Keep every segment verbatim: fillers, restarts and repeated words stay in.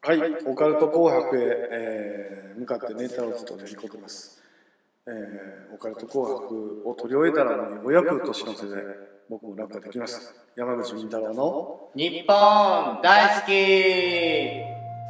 はい、オカルト紅白へ、えー向かってネタをずっと練り込みます。えーオカルト紅白を取り終えたらのお役年の瀬で僕も落下できます。山口み太郎の日本大好き。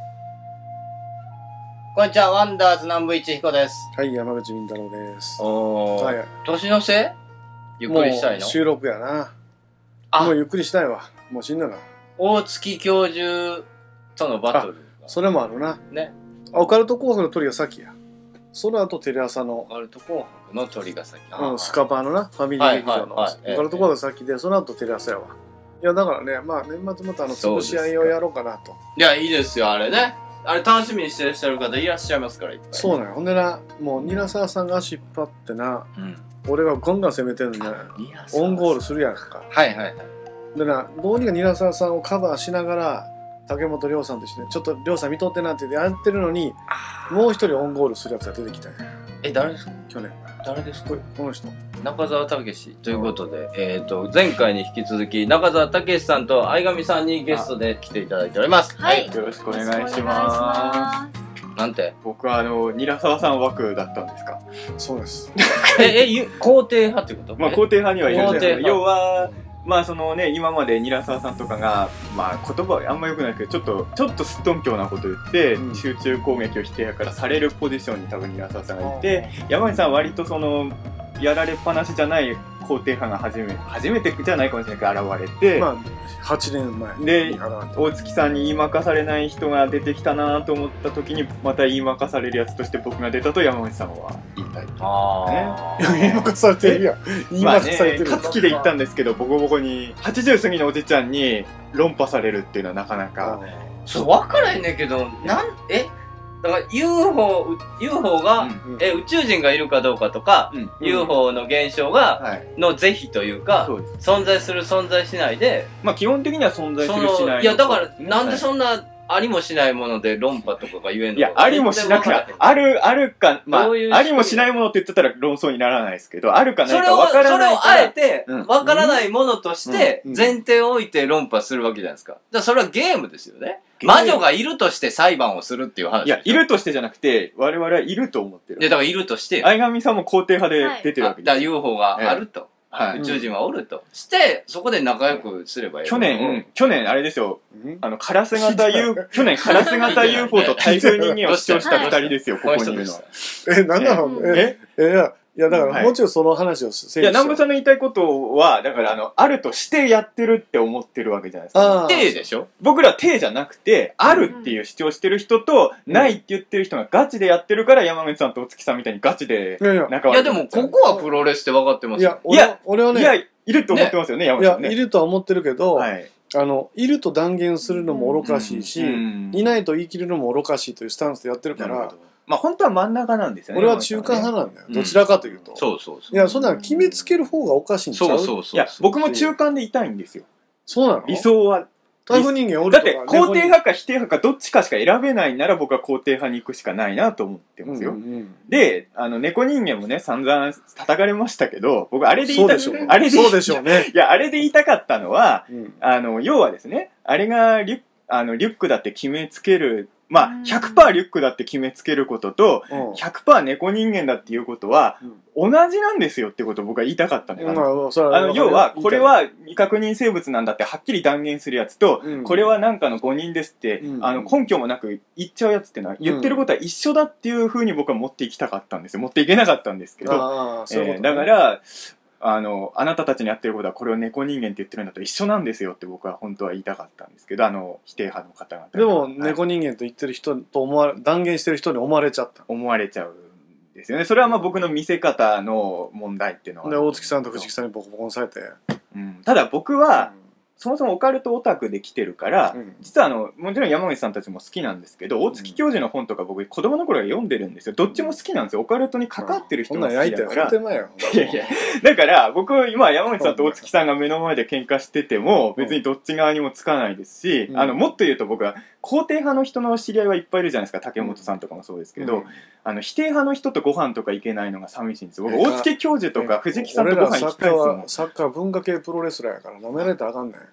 こんにちは、ワンダーズ南部一彦です。 はい、山口み太郎です。 おー、 はい、 年の瀬ゆっくりしたいの？ もう収録やな。 あ、 もうゆっくりしたいわ。もう死んだな。 大月教授とのバトルがそれもあるな。 ね。 オカルト紅白の鳥が先や。その後テレ朝のオカルト紅白の鳥が先。 うん、スカパーのな、ファミリー劇場のオカルト紅白が先で、その後テレ朝やわ。いやだからね、まあ年末またあの潰し合いをやろうかなと。 いや、いいですよ、あれね。あれ楽しみにしてらっしゃる方いらっしゃいますから、いっぱい。 そうなんや。ほんでな、もうニラサワさんが足引っ張ってな、うん、俺がガンガン攻めてんのね、オンゴールするやんか。はいはいはい。でな、どうにかニラサワさんをカバーしながら、竹本涼さんとしてね、ちょっと涼さん見とってなってやってるのに、もう一人オンゴールするやつが出てきたんや。 え、誰ですか？ 去年。 誰ですか？ この人。 中澤武史ということで、えっと、前回に引き続き、中澤武史さんと相上さんにゲストで来ていただいております。 はい。 よろしくお願いします。 なんて？ 僕はあの、ニラサワさん枠だったんですか？ そうです。 え、え、肯定派ってこと？ まあ、肯定派にはいるんですけど、要は、まあそのね、今までニラサワさんとかが、まあ言葉はあんま良くないけど、ちょっと、ちょっとすっとんきょうなこと言って、うん、集中攻撃を否定やからされるポジションに多分ニラサワさんがいて、山口さんは割とその、やられっぱなしじゃない肯定派が初め、初めてじゃないかもしれないけど現れて、まあ、 はちねんまえで、大月さんに言い負かされない人が出てきたなと思った時に、また言い負かされるやつとして僕が出たと山口さんは言いたい。 ああ、ね。言い負かされてるやん。言い負かされてる。 まあね、勝つ気で言ったんですけど、ボコボコに、はちじゅう過ぎのおじちゃんに論破されるっていうのはなかなか。 そう、分からへんねんけど、なん、えだから ユーフォー、ユーフォー が、うんうん、え、宇宙人がいるかどうかとか、うんうん、ユーフォー の現象が、はい、の是非というか、存在する存在しないで、 まあ基本的には存在するしない。 いやだから、なんでそんな、ありもしないもので論破とかが言えんの？ いや、ありもしなくて、ある、あるか、まあ、ありもしないものって言ってたら論争にならないですけど、あるかないか分からないから。 それをあえて、分からないものとして、前提を置いて論破するわけじゃないですか。だからそれはゲームですよね。魔女がいるとして裁判をするっていう話。 いや、いるとしてじゃなくて、我々はいると思ってる。 いや、だからいるとして。 相上さんも肯定派で出てるわけです。 だから ユーフォー があると。はい、宇宙人はおると。して、そこで仲良くすればいい。 去年、去年あれですよ。あの、カラス型 ユーフォー、去年カラス型 ユーフォー と台風人間を主張した二人ですよ、ここにいるのは。 え、なんなの？え、え、いや、だから、もうちろんその話をせい。いや、南部さんの言いたいことは、だから、あの、あるとしてやってるって思ってるわけじゃないですか。 体でしょ？ 僕ら体じゃなくて、あるっていう主張してる人と、ないって言ってる人がガチでやってるから、山口さんとお月さんみたいにガチで仲悪い。いや、でも、ここはプロレスって分かってますよ。 いや、俺はね、 いや、いると思ってますよね、山口さんね。 いや、いるとは思ってるけど、あの、いると断言するのも愚かしいし、いないと言い切るのも愚かしいというスタンスでやってるから、 まあ本当は真ん中なんですよね。 俺は中間派なんだよ。どちらかというと。 そうそうそう。 いや、そんな決めつける方がおかしいんちゃう？ そうそうそう。 いや、僕も中間でいたいんですよ。 そうなの？ 理想は。 台風人間おるとか。だって肯定派か否定派かどっちかしか選べないなら僕は肯定派に行くしかないなと思ってますよ。で、あの、猫人間もね、散々叩かれましたけど、僕あれで言いたかった、あれでそうでしょうね。 いや、あれで言いたかったのは、あの、要はですね、あれがリュック、あの、リュックだって決めつける、まあ、ひゃくパーセント リュックだって決めつけることと、ひゃくパーセント 猫人間だっていうことは、同じなんですよってことを僕は言いたかったんだよ。あの、要は、これは未確認生物なんだってはっきり断言するやつと、これはなんかの誤認ですって、あの、根拠もなく言っちゃうやつってのは、言ってることは一緒だっていう風に僕は持っていきたかったんですよ。持っていけなかったんですけど、だから、あの、あなたたちにやってることはこれを猫人間って言ってるんだと一緒なんですよって僕は本当は言いたかったんですけど、あの、否定派の方々。 でも、猫人間と言ってる人と思われ、断言してる人に思われちゃった。 思われちゃうんですよね。それはまあ僕の見せ方の問題っていうのは。 で、大月さんと藤木さんにボコボコにされて。 うん。ただ僕は、うん、そもそもオカルトオタクで来てるから、うん、実はあの、もちろん山口さんたちも好きなんですけど、大月教授の本とか僕子供の頃から読んでるんですよ。どっちも好きなんですよ。オカルトに関わってる人が好きだから。 うん、いやいや、だから僕今山口さんと大月さんが目の前で喧嘩してても別にどっち側にもつかないですし、うん、あの、もっと言うと僕は肯定派の人の知り合いはいっぱいいるじゃないですか。竹本さんとかもそうですけど、うん、あの、否定派の人とご飯とか行けないのが寂しいんですよ。僕、大月教授とか藤木さんとご飯行きたいですもん。 サッカー、サッカー文化系プロレスラーやから舐められたらあかんねん。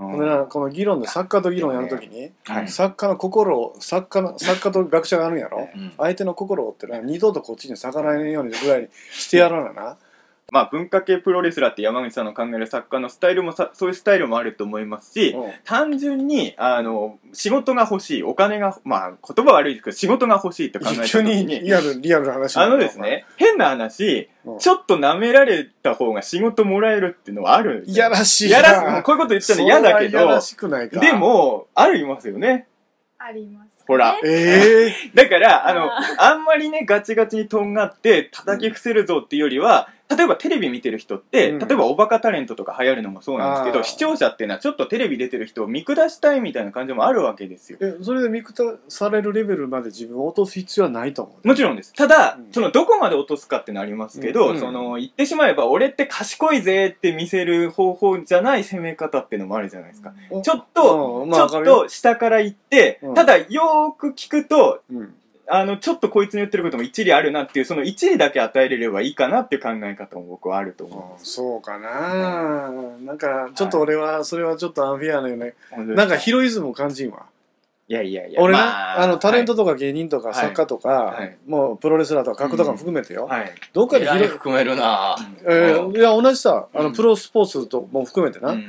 ほんでなこの議論で作家と議論やるときに、はい、作家の心を作家の作家と学者があるんやろ、うん、相手の心をってのは二度とこっちに逆らえないようにぐらいにしてやらなな。 まあ文化系プロレスラーって山口さんの考える作家のスタイルもさそういうスタイルもあると思いますし、うん、単純にあの仕事が欲しいお金がまあ言葉悪いですけど仕事が欲しいって考えた時にリアルリアルな話あのですね変な話、うん、ちょっと舐められた方が仕事もらえるっていうのはあるいやらしいやらしこういうこと言ったら嫌だけどやらしくないかでもありますよねありますほら、 えー、 だからあのあんまりねガチガチにとんがって叩き伏せるぞっていうよりは、うん、例えばテレビ見てる人って、うん、例えばおバカタレントとか流行るのもそうなんですけど視聴者っていうのはちょっとテレビ出てる人を見下したいみたいな感じもあるわけですよ。 えそれで見下されるレベルまで自分を落とす必要はないと思う。 もちろんです。ただ、うん、そのどこまで落とすかってのありますけど、うん、その言ってしまえば俺って賢いぜって見せる方法じゃない攻め方っていうのもあるじゃないですか。うん、ちょっと、まあ、ちょっと下から行って、うん、ただよーく聞くと、うんあの、ちょっとこいつに言ってることも一理あるなっていう、その一理だけ与えれればいいかなっていう考え方も僕はあると思う。 そうかな、うん、なんか、ちょっと俺は、それはちょっとアンフェアなよね。なんかヒロイズムを感じんわ。 いやいやいや。 俺な、まあ、あの、タレントとか芸人とか作家とか、はい、もうプロレスラーとか格闘家も含めてよ。うんはい、どっかでヒロイズム含めるなえー、いや、同じさ、あの、プロスポーツとも含めてな、うん、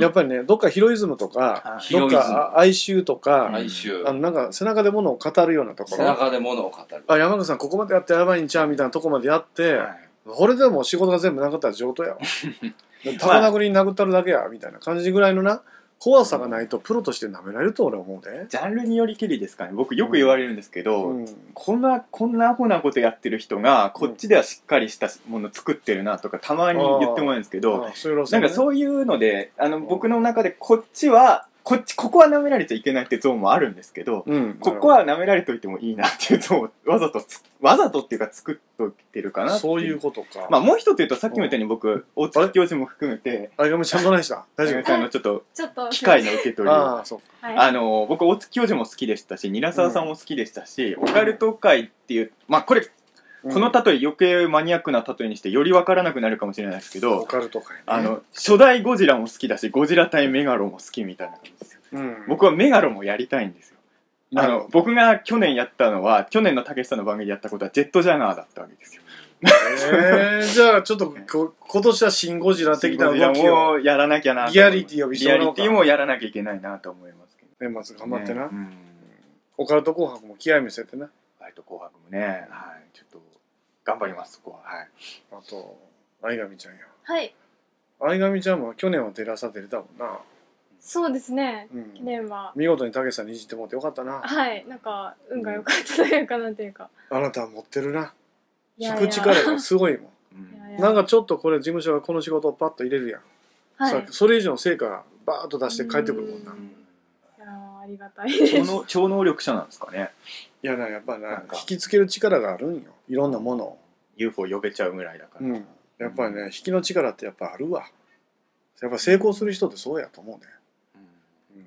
やっぱりね、どっかヒロイズムとか、どっか哀愁とか、 哀愁。 あの、なんか背中で物を語るようなところ。 背中で物を語る。 あ、山口さんここまでやってやばいんちゃうみたいなとこまでやって、はい、これでも仕事が全部なかったら上等やわ。高殴りに殴ったるだけや、みたいな感じぐらいのな、怖さがないとプロとして舐められると俺は思うで。 ジャンルによりきりですかね。僕よく言われるんですけど、うん、こんなこんなアホなことやってる人がこっちではしっかりしたもの作ってるなとかたまに言ってもらうんですけど、なんかそういうのであの僕の中でこっちはこっちここは舐められちゃいけないってゾーンもあるんですけど、うん、ここは舐められといてもいいなっていうゾーンをわざとわざとっていうか作っといてるかなっていう。 そういうことか。 まあもう一つ言うとさっきも言ったように僕大月教授も含めてあれがちゃんとないした大丈夫あのちょっと機械の受け取りをあそうあの僕大月教授も好きでしたし韮澤さんも好きでしたし、うん、オカルト界っていうまあこれこの例え余計マニアックな例えにしてより分からなくなるかもしれないですけど、 オカルト界ね、 あの初代ゴジラも好きだしゴジラ対メガロも好きみたいな感じですよ、うん、僕はメガロもやりたいんですよ。あの僕が去年やったのは去年のたけしさんの番組でやったことはジェットジャガーだったわけですよ。 えー、じゃあちょっとこ今年はシン・ゴジラ的な動きをやらなきゃなリアリティをリアリティもやらなきゃいけないなと思いますけど年末頑張ってな、ねうん、オカルト紅白も気合い見せてなオカルト紅白もね、はい、ちょっと頑張りますそこは。はい、 あと相上ちゃんやはい相上ちゃんも去年はテレ朝出れたもんな。 そうですね、うん、去年は見事にたけしさんにいじってもらってよかったな。 はいなんか運が良かったというかなんていうか、 あなたは持ってるな聞く力がすごいもんいやいやなんかちょっとこれ事務所がこの仕事をパッと入れるやん、はい、さそれ以上の成果がバーッと出して帰ってくるもんな。 うんいやありがたいです超能超能力者なんですかね。 いやなやっぱな引きつける力があるんよいろんなものをユーフォー 呼べちゃうぐらいだから、うん、 やっぱりね引きの力ってやっぱあるわ。やっぱ成功する人ってそうやと思うね、うんうん、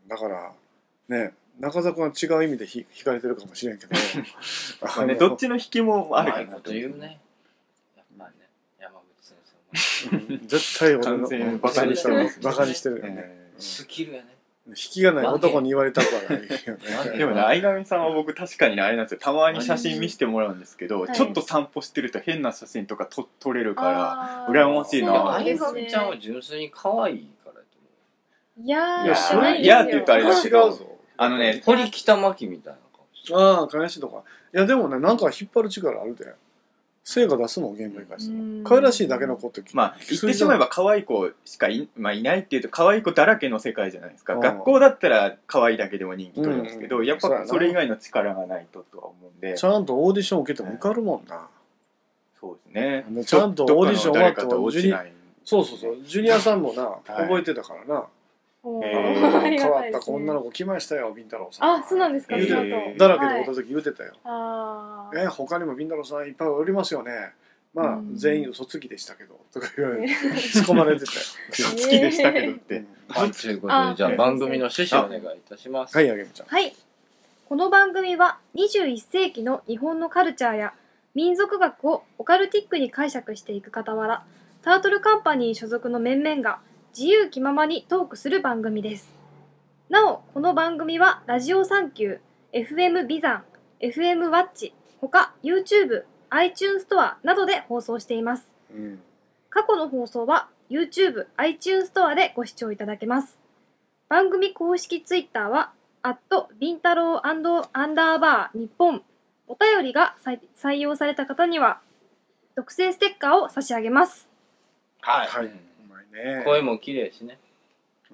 だからね中澤君は違う意味でひ引かれてるかもしれんけどまあ、ね、どっちの引きもあるかなと言うね。やっぱりね山口先生も絶対俺のバカにしてるバカにしてるよね、 えー、スキルやね。 引きがない男に言われたくはないよねでもね相上さんは僕確かにあれなんですよたまに写真見せてもらうんですけど、はい、ちょっと散歩してると変な写真とかと撮れるから羨ましいな。 相上ちゃんは純粋に可愛いからと思う。いやーいやそれ嫌って言ったらあれだけど違うぞあのね堀北真希みたいな顔してああ返しとかいやでもねなんか引っ張る力あるで成果出すもん現場に返して可愛らしいだけの子ってまあ言ってしまえば可愛い子しか い,、まあ、いないっていうと可愛い子だらけの世界じゃないですか。学校だったら可愛いだけでも人気取るんですけど、うん、やっぱそれ以外の力がないととは思うんでちゃんとオーディション受けても受かるもんな、うん、 そうですねちゃんとオーディション終わってもジュニアそうそうそうジュニアさんもな、はい、覚えてたからなえー、変わった女の子来ましたよビンタロウさん。 あそうなんですか。 言うてだらけで会った時言うてたよ、はい、えー、他にもビンタロウさんいっぱいおりますよねまあ、うん、全員嘘つきでしたけどとか言われて突っ込まれてたよ嘘つきでしたけどって、うんはい、ということでじゃあ番組の趣旨をお願いいたします。 はいあげみちゃん。 はいこの番組はにじゅういっせいきの日本のカルチャーや民族学をオカルティックに解釈していく傍らタートルカンパニー所属の面々が自由気ままにトークする番組です。なお、この番組はラジオサンキュー、エフエム ビザン、エフエム ワッチ、ほか YouTube、iTunes ストアなどで放送しています。うん、過去の放送は YouTube、iTunes ストアでご視聴いただけます。番組公式 Twitter はアットビンタロウアンダーバー日本。お便りが採用された方には特製ステッカーを差し上げます。 はい。はい、うまいね。声も綺麗しね。うん、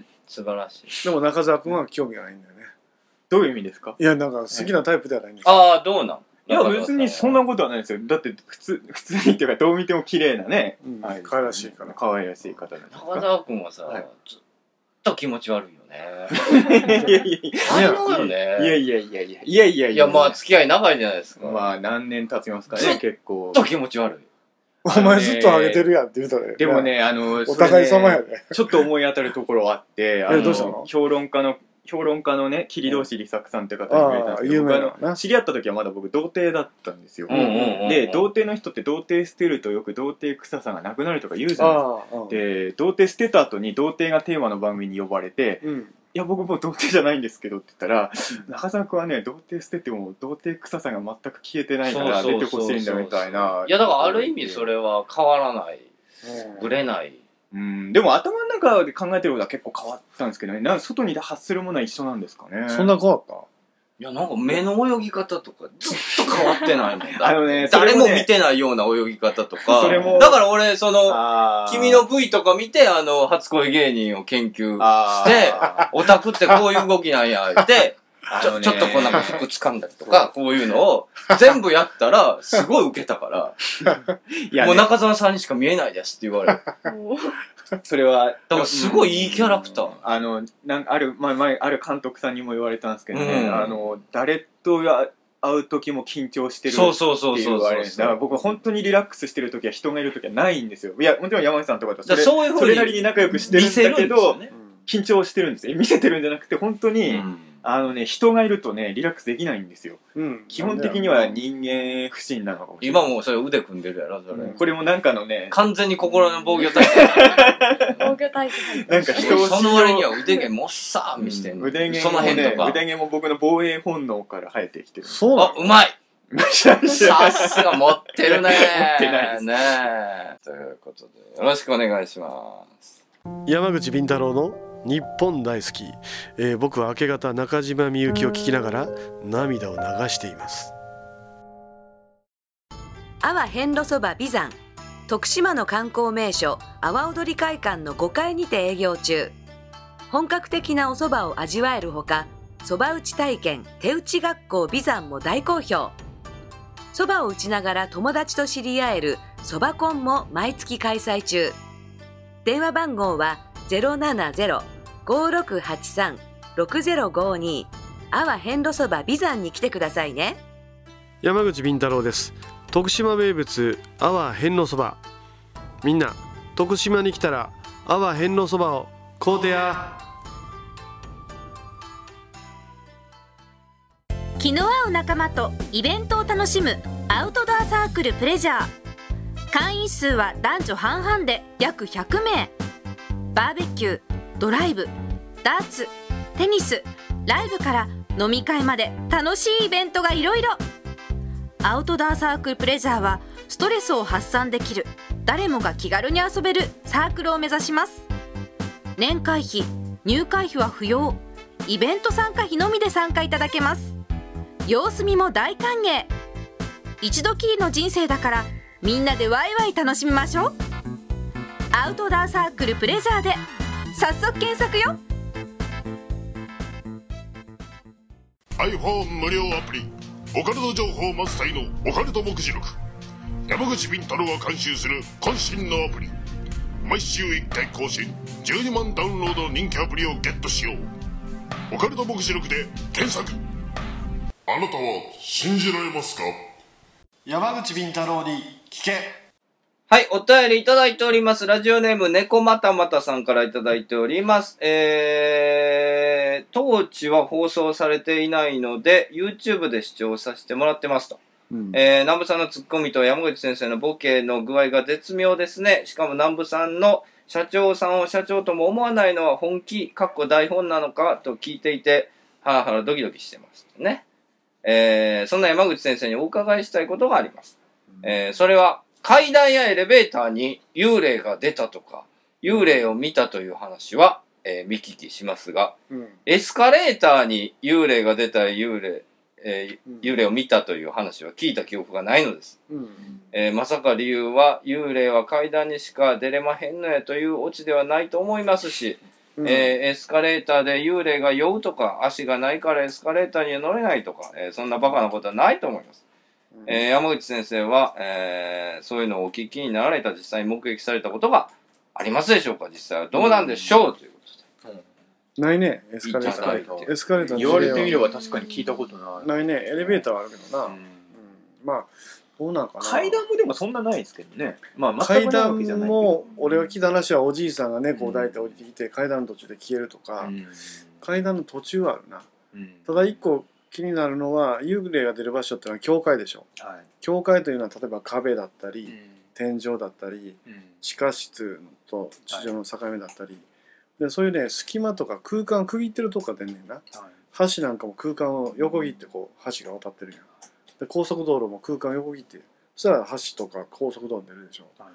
素晴らしい。 でも中澤君は興味がないんだよね。 どういう意味ですか？ いや、なんか好きなタイプではないんですよ。 ああ、どうなん？ いや、別にそんなことはないですよ。だって普通、普通にっていうか、どう見ても綺麗なね。 うん、可愛らしいから。 可愛らしい方なんですか。 中澤君はさ、はい、ずっと気持ち悪いよね。いやいやいや。才能よね。 いやいやいやいや。いやいやいや。 いや、まあ付き合い長いじゃないですか。 まあ何年経ちますかね、結構。 ずっと気持ち悪い。 お前ずっとあげてるやんって言うたら。 でもね、あの、 お互い様やね。 ちょっと思い当たるところあって、 あの、 評論家の、評論家のね、桐堂理作さんって方に言われたんですけど、僕あの知り合った時はまだ僕童貞だったんですよ。で、童貞の人って童貞捨てるとよく童貞臭さがなくなるとか言うじゃないですか。で、童貞捨てた後に童貞がテーマの番組に呼ばれて、うん、いや僕もう童貞じゃないんですけどって言ったら、中澤君はね、童貞捨てても童貞臭さが全く消えてないから出てほしいんだみたいな。 いやだからある意味それは変わらない。ぶれない。 うん、でも頭の中で考えてることは結構変わったんですけどね。なんか外に発するものは一緒なんですかね。 そんな変わった？ いやなんか目の泳ぎ方とかずっと変わってないもんだ。 あのね、 誰も見てないような泳ぎ方とか。それもだから俺その君の V とか見てあの初恋芸人を研究してオタクってこういう動きなんやってちょ, ちょっとこうなんか服掴んだりとかこういうのを全部やったらすごいウケたからいや、ね、もう中澤さんにしか見えないですって言われる。 それはだからすごいいいキャラクター。 あのなんある前前ある監督さんにも言われたんですけどね、うん、あの誰と会う時も緊張してるって言われる。そうそうそうそう。だから僕本当にリラックスしてる時は人がいる時はないんですよ。いやもちろん山口さんとかとそれそういうそれなりに仲良くしてるんだけど、ね、緊張してるんですよ。見せてるんじゃなくて本当に。うん、あのね、人がいるとね、リラックスできないんですよ。うん、基本的には人間不信なのかもしれない。 今もそれ腕組んでるやろ、それ。うん、 これもなんかのね、 完全に心の防御体制。防御体制。 なんか人をその割には腕毛もっさー見してんの。 うん、腕毛も、ね、その辺とか。腕毛も僕の防衛本能から生えてきてる。 そうなの？あ、うまいさすが持ってるね。持ってないですね。ということで、よろしくお願いします。 山口敏太郎の日本大好き、えー、僕は明け方中島みゆきを聞きながら涙を流しています。 阿波遍路そば美山、徳島の観光名所阿波踊り会館のごかいにて営業中。本格的なお蕎麦を味わえるほか、蕎麦打ち体験手打ち学校美山も大好評。蕎麦を打ちながら友達と知り合える蕎麦コンも毎月開催中。電話番号は ゼロななゼロ ごろくはちさん ろくゼロごに。阿波遍路そば美山に来てくださいね。 山口敏太郎です。徳島名物阿波遍路そば、みんな徳島に来たら阿波遍路そばを買うてや。 気の合う仲間とイベントを楽しむアウトドアサークルプレジャー。会員数は男女半々で約ひゃくめい。バーベキュー、ドライブ、ダーツ、テニス、ライブから飲み会まで楽しいイベントがいろいろ。アウトドアサークルプレジャーはストレスを発散できる、誰もが気軽に遊べるサークルを目指します。年会費、入会費は不要。イベント参加費のみで参加いただけます。様子見も大歓迎。一度きりの人生だからみんなでワイワイ楽しみましょう。アウトドアサークルプレジャーで早速検索よ。 iPhone 無料アプリオカルト情報満載のオカルト目次録。山口敏太郎が監修する渾身のアプリ。毎週いっかい更新、じゅうにまんダウンロードの人気アプリをゲットしよう。オカルト目次録で検索。あなたは信じられますか？ 山口敏太郎に聞け。 はい、お便りいただいております。ラジオネーム猫またまたさんからいただいております。えー、当地は放送されていないので YouTube で視聴させてもらってますと。 うん、えー、南部さんのツッコミと山口先生のボケの具合が絶妙ですね。しかも南部さんの社長さんを社長とも思わないのは本気、かっこ台本なのかと聞いていて、ハラハラドキドキしてますね。えー、そんな山口先生にお伺いしたいことがあります。えー、それは階段やエレベーターに幽霊が出たとか、幽霊を見たという話は、えー、見聞きしますが、うん、エスカレーターに幽霊が出た幽霊、えー、幽霊を見たという話は聞いた記憶がないのです。うんえー、まさか理由は幽霊は階段にしか出れまへんのやというオチではないと思いますし、うんえー、エスカレーターで幽霊が酔うとか足がないからエスカレーターには乗れないとか、えー、そんなバカなことはないと思います。うんえー、山口先生は、えー、そういうのをお聞きになられた実際に目撃されたことがありますでしょうか。実際はどうなんでしょう、うん、ということで。 ないね、エスカレーター。エスカレーター言われてみれば確かに聞いたことない。 ないね、エレベーターはあるけどな。うんうん、まあ、どうなんかな。 階段もでもそんなないですけどね。まあ、 階段も、俺が聞いた話はおじいさんが猫を抱いて降りてきて、うん、階段の途中で消えるとか、うん、階段の途中はあるな。うん、ただ一個気になるのは、幽霊が出る場所ってのは教会でしょ。はい、教会というのは例えば壁だったり、うん、天井だったり、うん、地下室と地上の境目だったり、はいでそういうね隙間とか空間を区切ってるとこが出んねんな、はい、橋なんかも空間を横切ってこう橋が渡ってるやんで高速道路も空間を横切ってそしたら橋とか高速道路出るでしょ、はい、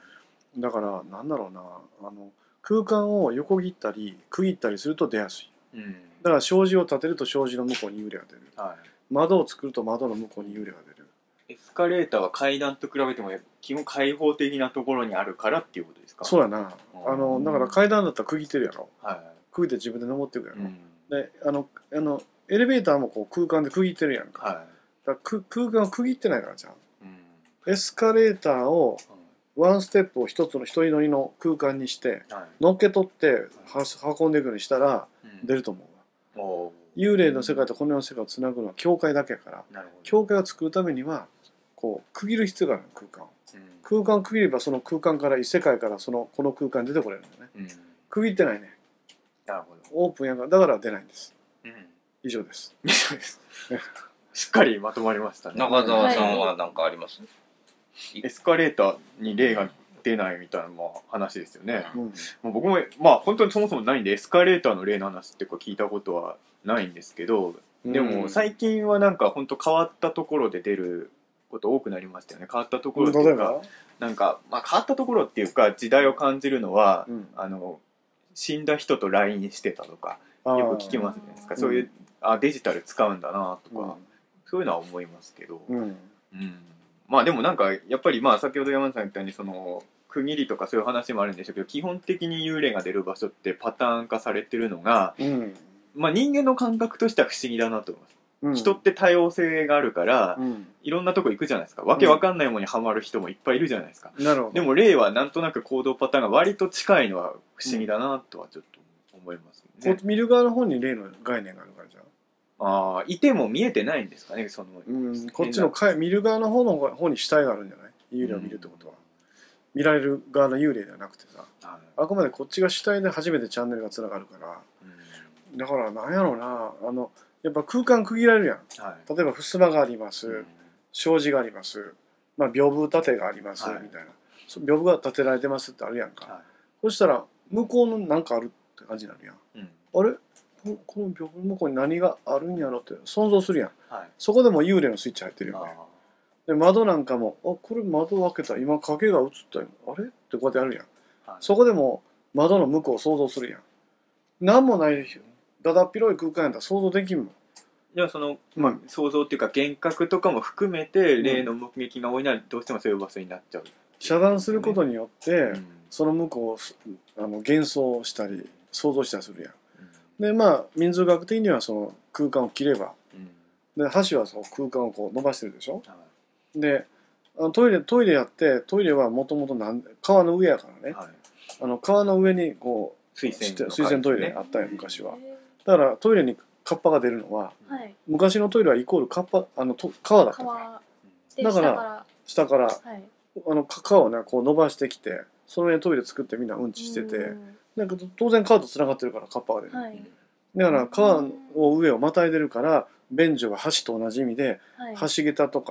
だからなんだろうなあの空間を横切ったり区切ったりすると出やすい、うん、だから障子を立てると障子の向こうに幽霊が出る、はい、窓を作ると窓の向こうに幽霊が出る。 エスカレーターは階段と比べても基本開放的なところにあるからっていうことですか。 そうやなあのだから階段だったら区切ってるやろ、はい、区切って自分で登っていくやろ、うん、であのあのエレベーターもこう空間で区切ってるやんか、はい、だから空間を区切ってないからじゃん、うん、エスカレーターをワンステップを一つの一人乗りの空間にして、はい、乗っけ取って運んでいくようにしたら出ると思うわ、うん、幽霊の世界とこの世の世界をつなぐのは教会だけやから、教会を作るためにはこう区切る必要がある空間を、うん、空間を区切ればその空間から異世界からそのこの空間に出てこれるんだよね、うん、区切ってないね。なるほどオープンやからだから出ないんです、うん、以上です以上ですしっかりまとまりましたね。 中澤さんは何かあります？ エスカレーターに霊が出ないみたいな話ですよね、うん、もう僕もまあ本当にそもそもないんでエスカレーターの霊の話って聞いたことはないんですけど、でも最近はなんか本当変わったところで出ること多くなりましたよね。変わったところっていうかなんか、まあ、変わったところっていうか時代を感じるのは、うん、あの死んだ人と ライン してたとかよく聞きますじゃないですか、うん、そういうあデジタル使うんだなとか、うん、そういうのは思いますけど、うんうん、まあでもなんかやっぱりまあ先ほど山田さん言ったようにその区切りとかそういう話もあるんでしょうけど基本的に幽霊が出る場所ってパターン化されてるのが、うんまあ、人間の感覚としては不思議だなと思います。うん、人って多様性があるから、うん、いろんなとこ行くじゃないですか。わけわかんないものにハマる人もいっぱいいるじゃないですか、うん、でも霊はなんとなく行動パターンが割と近いのは不思議だなとはちょっと思いますね、 うん、見る側の方に霊の概念があるからじゃああいても見えてないんですかねその、 うん、こっちのか見る側の方の方に主体があるんじゃない幽霊を見るってことは、うん、見られる側の幽霊ではなくてさ、はい、あくまでこっちが主体で初めてチャンネルがつながるから、うん、だからなんやろうなあのやっぱ空間区切られるやん、はい、例えば襖があります、うん、障子があります、まあ、屏風立てがあります、はい、みたいな屏風が立てられてますってあるやんか、はい、そしたら向こうのなんかあるって感じになるやん、うん、あれこの屏風向こうに何があるんやろって想像するやん、はい、そこでも幽霊のスイッチ入ってるよね。で窓なんかもあこれ窓開けた今影が映ったよあれってこうやってやるやん、はい、そこでも窓の向こうを想像するやん。なんもないだだっ広い空間やったら想像できんもん。 ではその、まあ、想像っていうか幻覚とかも含めて霊の目撃が多いのはどうしてもそういう場所になっちゃう、ね、 遮断することによって、うん、その向こうをあの幻想したり想像したりするやん、うん、でまあ民族学的にはその空間を切れば、うん、で橋はその空間をこう伸ばしてるでしょ、うん、であのトイレトイレやってトイレはもともと川の上やからね、はい、あの川の上にこう水洗、水洗トイレあったよ昔は。だからトイレにカッパが出るのは、はい、昔のトイレはイコールカッパあのと川だったからだから下から、はい、あの川をねこう伸ばしてきてその上にトイレ作ってみんなうんちしててだけど当然川とつながってるからカッパが出る、はい、だから川を上をまたいでるから便所が橋と同じ意味で、はい、橋桁とか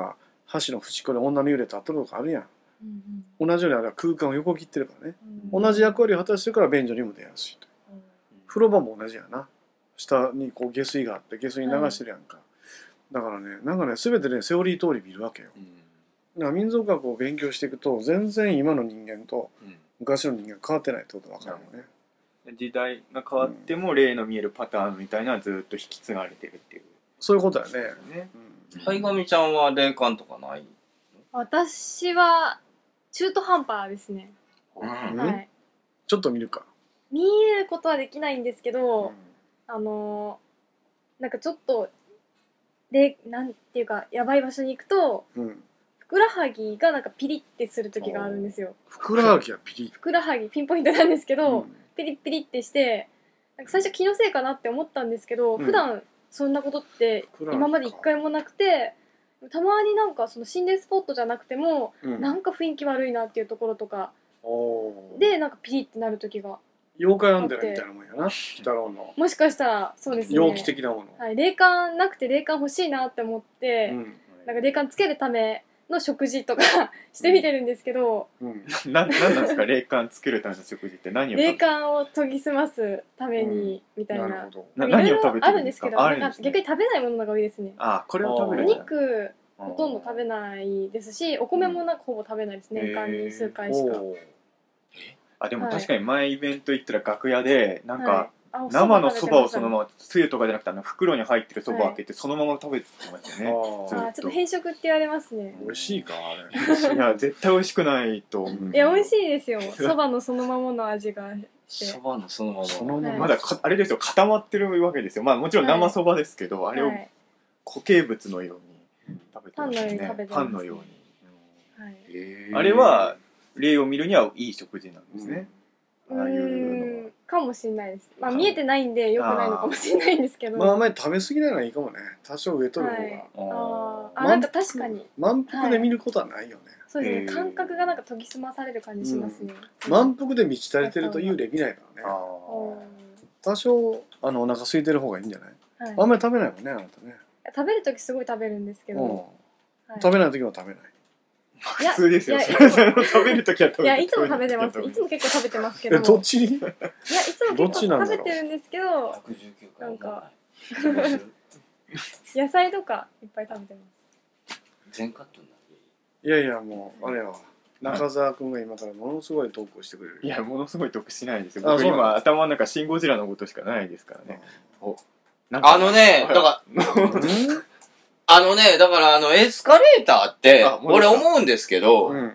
橋の縁っこで女の幽霊立っとるとかあるやん、うん、同じようにあれは空間を横切ってるからね、うん、同じ役割を果たしてるから便所にも出やすいと、うん、風呂場も同じやな、下にこう下水があって下水に流してるやんか、うん、だからねなんかね全てねセオリー通り見るわけよ、うん、だから民族学を勉強していくと全然今の人間と昔の人間変わってないってことが分かるよね、 うん、時代が変わっても霊の見えるパターンみたいなのはずっと引き継がれてるっていう、 そういうことだよね、ね、 うん、はいがみちゃんは霊感とかない？ 私は中途半端ですね、 うん、はい、ちょっと見るか見ることはできないんですけど、うん、あのなんかちょっとでなんていうかやばい場所に行くと、うん、ふくらはぎがなんかピリってする時があるんですよ。 ふくらはぎはピリ？ ふくらはぎピンポイントなんですけど、うん、ピリピリってしてなんか最初気のせいかなって思ったんですけど、うん、普段そんなことって今まで一回もなくて、たまになんかその心霊スポットじゃなくても、うん、なんか雰囲気悪いなっていうところとかでなんかピリってなる時が妖怪読んでるみたいなもんやな、鬼太郎の。 もしかしたらそうですね。 陽気的なもの。 はい、霊感なくて霊感欲しいなって思って、うん、なんか霊感つけるための食事とかしてみてるんですけど、 うん、な, なんなんですか霊感つけるための食事って何を？ 霊感を研ぎ澄ますために、うん、みたいな。なるほど。な何を食べてるんですか？ あるんですけど、なんか逆に食べないものが多いですね。 あ、これを食べる。 お肉ほとんど食べないですし、お米もなんかほぼ食べないです、年間に数回しか。 あ、でも確かに前イベント行ったら楽屋でなんか生のそばをそのままつゆとかじゃなくてあの袋に入ってるそばを開けてそのまま食べてましたよね。 ああ、ちょっと変色って言われますね。 美味しいかあれ。いや絶対美味しくないと思う。 いや美味しいですよ。そばのそのままの味がして。 そばのそのまま。 そのまま。 まだかあれですよ、固まってるわけですよ。まあもちろん生そばですけど、はい、あれを固形物のように食べてますね。パンのように。はい、あれは霊を見るにはいい食事なんですね。 うん、ああいうのかもしれないです。まあ見えてないんで良くないのかもしれないんですけど。 まああんまり食べ過ぎないのがいいかもね。多少植えとる方が。はい、 ああ、なんか確かに。 満腹で見ることはないよね。はい、 そうですね。感覚がなんか研ぎ澄まされる感じしますね。 うん、満腹で満ち足りてると幽霊見ないからね。多少あのお腹空いてる方がいいんじゃない？はい、あんまり食べないもんね、あなたね。 食べるときすごい食べるんですけど。 はい、食べないときは食べない。 普通ですよ。食べるときは食べる。 いや、いつも食べてます。いつも結構食べてますけど。 どっち？いや、いつも結構食べてるんですけど、なんか野菜とかいっぱい食べてます。 全カットになる。いやいや、もうあれやわ。中澤君が今からものすごいトークをしてくれる。 いや、ものすごいトークしないですよ。僕今頭の中シンゴジラのことしかないですからね。 お、あのね、だから。あのね、だからあのエスカレーターって、俺思うんですけど、うん、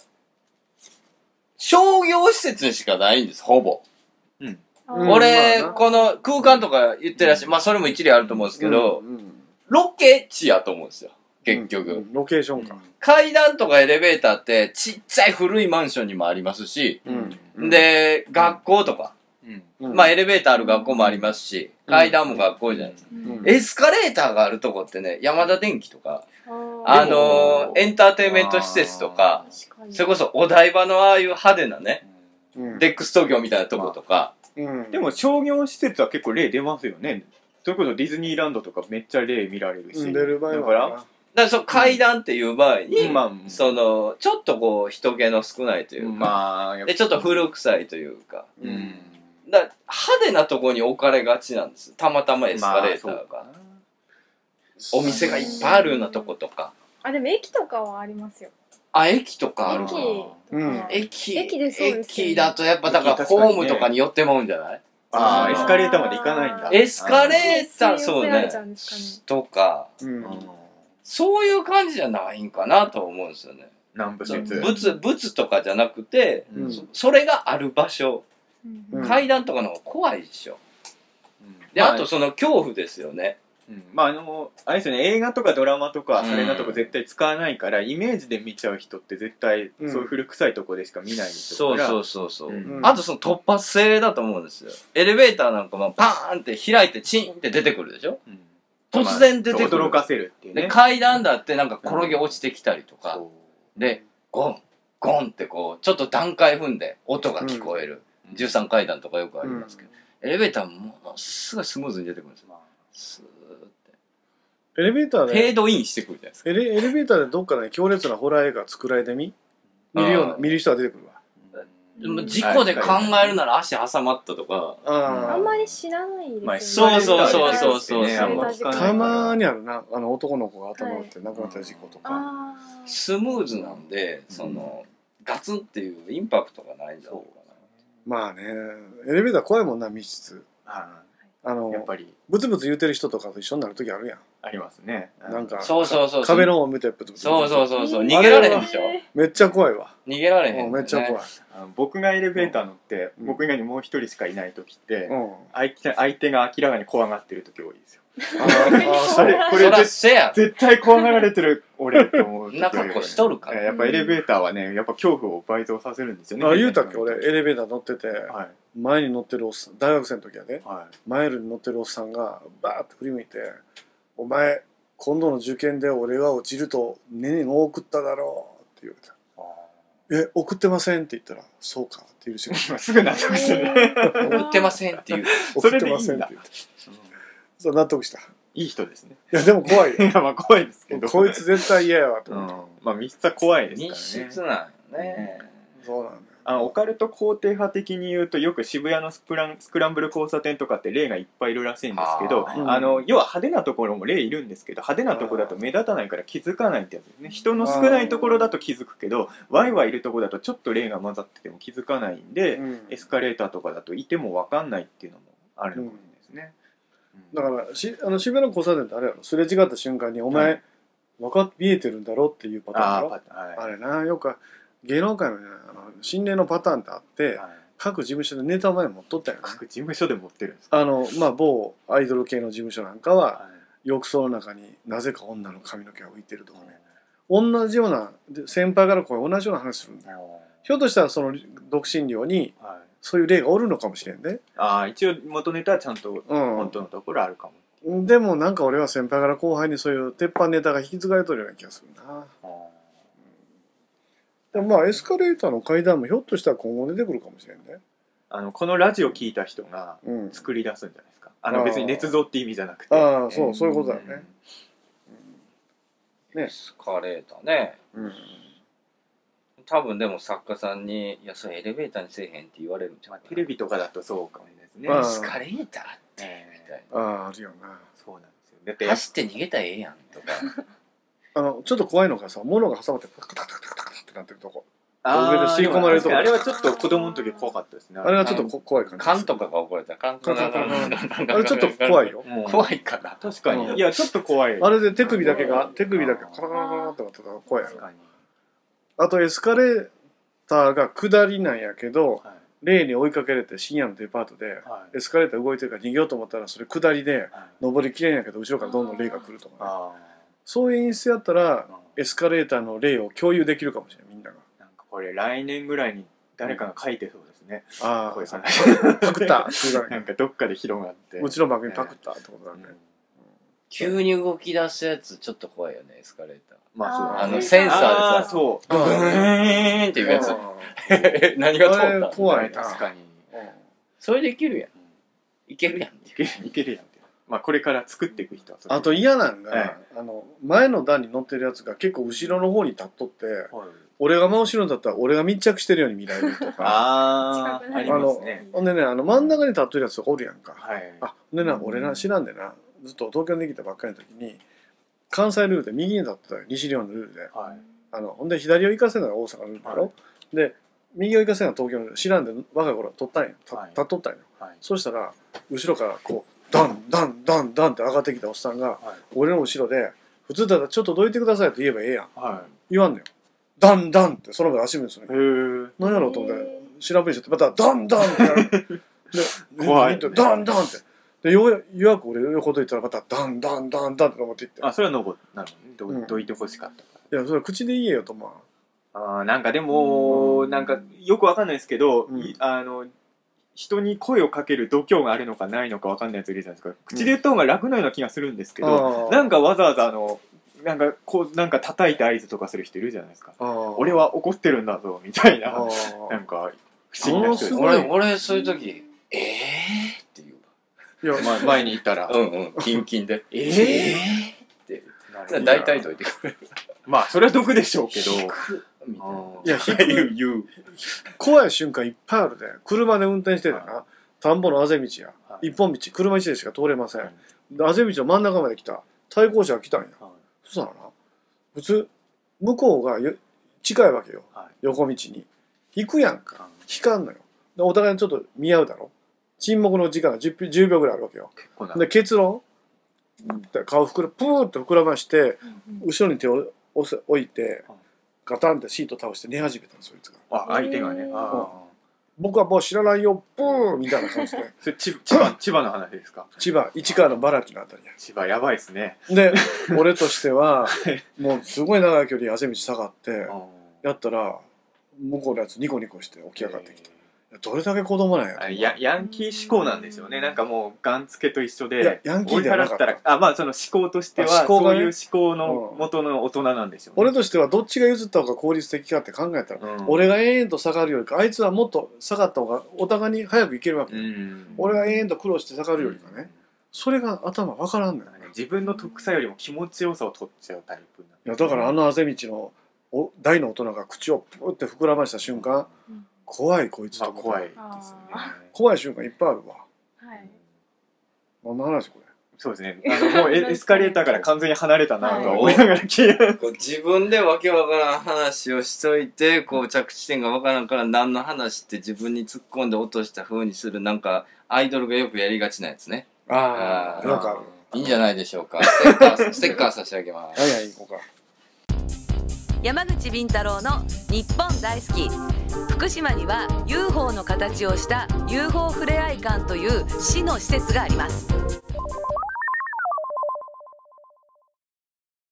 商業施設にしかないんです、ほぼ。うん、俺、うん、この空間とか言ってらっしゃる、まあそれも一理あると思うんですけど、うんうん、ロケ地やと思うんですよ、結局。うんうん、 ロケーションか。 階段とかエレベーターってちっちゃい古いマンションにもありますし、うん、で、学校とか。うん、まあエレベーターある学校もありますし、階段も学校じゃないですか、うん、エスカレーターがあるとこってね、ヤマダ電機とか、あのー、エンターテインメント施設とか、それこそお台場のああいう派手なね、うん、デックス東京みたいなとことか、 まあうん、でも商業施設は結構例出ますよね。それこそディズニーランドとかめっちゃ例見られるし、うん、 出る場合はだからだからその階段っていう場合に、うんまあ、そのちょっとこう人気の少ないというか、まあ、でちょっと古臭いというか、うんだ派手なとこに置かれがちなんです。たまたまエスカレーターが、まあ、お店がいっぱいあるようなとことか。 あ、でも駅とかはありますよ。 あ、駅とかある。 駅とか、うん、 駅駅でそうです、ね、 駅だとやっぱだからホームとかに寄ってまうんじゃない？ ああ、エスカレーターまで行かないんだ。 エスカレーター、そうね。とか、うん、そういう感じじゃないんかなと思うんですよね。 南部説。 物、物とかじゃなくて、うん、そ, それがある場所。うん、階段とかの方が怖いでしょ、うん、で、まあ、あとその恐怖ですよね、 うん、まああのあれですよね、映画とかドラマとか派手なとこ絶対使わないから、うん、イメージで見ちゃう人って絶対そういう古臭いとこでしか見ないでしょうから、 そうそうそうそう、うん、あとその突発性だと思うんですよ。エレベーターなんかもパーンって開いてチンって出てくるでしょ、うん、突然出てくる、 驚かせるっていうね。 で階段だってなんか転げ落ちてきたりとか、うん、でゴンゴンってこうちょっと段階踏んで音が聞こえる、うんじゅうさんかいだんとかよくありますけど、うん、エレベーターもものすごいスムーズに出てくるんですよ、スーって。 エレベーターでフェードインしてくるじゃないですか。 エレエレベーターでどっかで強烈なホラー映画作られてみ見るような見る人が出てくるわ。 事故で考えるなら足挟まったとか。 あんまり知らないですよね。そうそうそうそうそう。 たまにあるな、あの男の子が頭打って亡くなった事故とか。 スムーズなんで、そのガツンっていうインパクトがないんじゃないかな。 まあね、エレベーター怖いもんな、密室。あのやっぱりブツブツ言うてる人とかと一緒になる時あるやん。 ありますね。 なんかそうそうそう壁の方見てブツブツ。 そうそうそうそう。逃げられへんでしょ。 めっちゃ怖いわ。 逃げられへん。 めっちゃ怖い。 僕がエレベーター乗って僕以外にもう一人しかいない時って相手相手が明らかに怖がってる時多いですよ。 あれこれ絶対怖がられてる俺と思う。 なんかこうしとるから。 やっぱエレベーターはね、やっぱ恐怖を倍増させるんですよね。 あ、言うたっけ俺エレベーター乗ってて前に乗ってるおっさん、大学生の時やで前に乗ってるおっさんがバーッと振り向いて「お前今度の受験で俺が落ちると念を送っただろう」って言われた。え、送ってませんって言ったら、そうかって言うしかすぐ納得するね。 送ってませんって言う。 送ってませんって言った。そう、納得した。 いい人ですね。 いや、でも怖いよ。 いや、まあ怖いですけど。 こいつ絶対嫌やわと思って。 まあ密室は怖いですからね。 密室なんよね。 そうなんだよ。 あのオカルト肯定派的に言うとよく渋谷のスプランスクランブル交差点とかって霊がいっぱいいるらしいんですけど、あ、うん、あの要は派手なところも霊いるんですけど派手なところだと目立たないから気づかないってやつですね。人の少ないところだと気づくけどワイワイいるところだとちょっと霊が混ざってても気づかないんで、うん、エスカレーターとかだといても分かんないっていうのもあるんですね、 うん、だからしあの渋谷の交差点ってあれやろ、すれ違った瞬間にお前、うん、分か見えてるんだろっていうパターンだろ。 あ,、はい、あれな、よく芸能界のね、あの心霊のパターンってあって、はい、各事務所でネタ前持っとったよね。 各事務所で持ってるんですか。 あの、まあ、某アイドル系の事務所なんかは、はい、浴槽の中になぜか女の髪の毛が浮いてるとかね、うん、同じような先輩からこれ同じような話するんだよ、うん、ひょっとしたらその独身寮に、はい、そういう例がおるのかもしれんね。 ああ、一応元ネタはちゃんと本当のところあるかも、 うん、でもなんか俺は先輩から後輩にそういう鉄板ネタが引き継がれとるような気がするな。でもまあエスカレーターの階段もひょっとしたら今後出てくるかもしれんね。 あのこのラジオ聞いた人が作り出すんじゃないですか、うん、あの別に捏造って意味じゃなくて、 ああ、そう、そういうことだよね、 うん、ね、エスカレーターね、うん、多分でも作家さんに「いやそれエレベーターにせえへん」って言われるんじゃないかな。 テレビとかだとそうかもしれないですね。 エスカレーターって、えー、みたいな。 ああ、あるよな。 そうなんですよ。だって走って逃げたらええやんとかあのちょっと怖いのがさ、物が挟まってカタカタカタカタってなってるとこ、 あ上で吸い込まれるとこ、 あれはちょっと子供の時怖かったですね。 あれはちょっと怖い感じ。 缶とかが怒れたらカンカンカンカンカンカン、 あれちょっと怖いよ。 怖いから。 確かに。いやちょっと怖い。 あれで手首だけが手首だけカタカタカタってなってたら怖いやろ。あとエスカレーターが下りなんやけど、霊に追いかけられて深夜のデパートでエスカレーター動いてるから逃げようと思ったらそれ下りで上りきれんやけど後ろからどんどん霊が来るとかね。そういう演出やったらエスカレーターの霊を共有できるかもしれない、みんなが。 なんかこれ来年ぐらいに誰かが書いてそうですね。 ああ、 これさパクったなんかどっかで広がってうちの番組パクったってことだね。 急に動き出すやつちょっと怖いよね、エスカレーター。 まあそう、 あのセンサーでさ、 そうブーンっていうやつ何が通った？ 怖いな。 確かに。 それできるやん。いけるやん。 いけるいけるやん。まあこれから作っていく人は。 あと嫌なんが、あの前の段に乗ってるやつが結構後ろの方に立っとって、俺が真後ろに立ったら俺が密着してるように見られるとか。 ああ、ありますね。 ほんでね、あの真ん中に立ってるやつがおるやんか。あ、でな、俺な知らんでな、ずっと東京に来たばっかりの時に関西ルールで右に立ってたよ、西日本のルールで。あのほんで左を行かせるのが大阪のルールだろ。で右を行かせるのが東京のルール、知らんで若い頃取ったんや、立っとったんや。そうしたら後ろからこうダンダンダンダンって上がってきたおっさんが、はい、俺の後ろで普通だったらちょっとどいてくださいって言えばええやん、はい、言わんのよ。ダンダンってその場で足踏みするの。何やろうと思って調べにしちゃってまたダンダンってやるで怖い、ね、ダンダンってでようやようやく俺横と言ったらまたダンダンダンダンって登っていって、 あ、それは登るなるほどね、ど、うん、どいてほしかったから。 いやそれは口で言えよと思う。 ああ、なんかでもなんかよくわかんないですけど、うん、あの人に声をかける度胸があるのかないのか分かんないやついるじゃないですか。口で言った方が楽なような気がするんですけど、うん、なんかわざわざあのなんかこうなんか叩いて合図とかする人いるじゃないですか。俺は怒ってるんだぞみたいな、なんか不思議な人です。 俺俺そういう時ええーって言う。 いや、ま、前にいたらうんうんキンキンでええーって大体といてくれる。 まあそれは毒でしょうけど。 いや言う言う。怖い瞬間いっぱいあるで。車で運転しててな、田んぼのあぜ道や、一本道、車一台しか通れません。あぜ道の真ん中まで来た対向車が来たんや。そしたらな、普通向こうが近いわけよ、横道に。引くやんか。引かんのよ。お互いにちょっと見合うだろ。沈黙の時間が 10, じゅうびょうぐらいあるわけよ。で結論顔膨らプーッと膨らまして、後ろに手を置いてガタンってシート倒して寝始めたのそいつが。 あ、相手がね。 僕はもう知らないよブーみたいな感じで。 それ千葉千葉の話ですか？ 千葉市川の茨城のあたりや。 千葉やばいですね。 で俺としてはもうすごい長い距離あぜ道下がってやったら向こうのやつニコニコして起き上がってきて。どれだけ子供なんややヤンキー思考なんですよね。なんかもうガンつけと一緒でヤンキーではなかったら、あ、まあその思考としてはそういう思考の元の大人なんでしょうね。 俺としてはどっちが譲った方が効率的かって考えたら、俺が延々と下がるよりかあいつはもっと下がった方がお互いに早くいけるわけ。俺が延々と苦労して下がるよりかね、それが頭分からんのよね。 自分の得さよりも気持ちよさを取っちゃうタイプ。 いやだからあのあぜ道の大の大人が口をプーって膨らました瞬間、怖いこいつと怖いですね。 怖い瞬間いっぱいあるわ。はい。何の話これ？ そうですね。あのもうエスカレーターから完全に離れたなと思いながら聞いて、 自分でわけわからん話をしといて、こう着地点がわからんから何の話って自分に突っ込んで落とした風にするなんかアイドルがよくやりがちなやつね。 ああ、なんかある。 いいんじゃないでしょうか。ステッカーステッカー差し上げます。 はいはい、行こうか。 山口敏太郎の日本大好き。福島には ユーフォー の形をした ユーフォー ふれあい館という市の施設があります。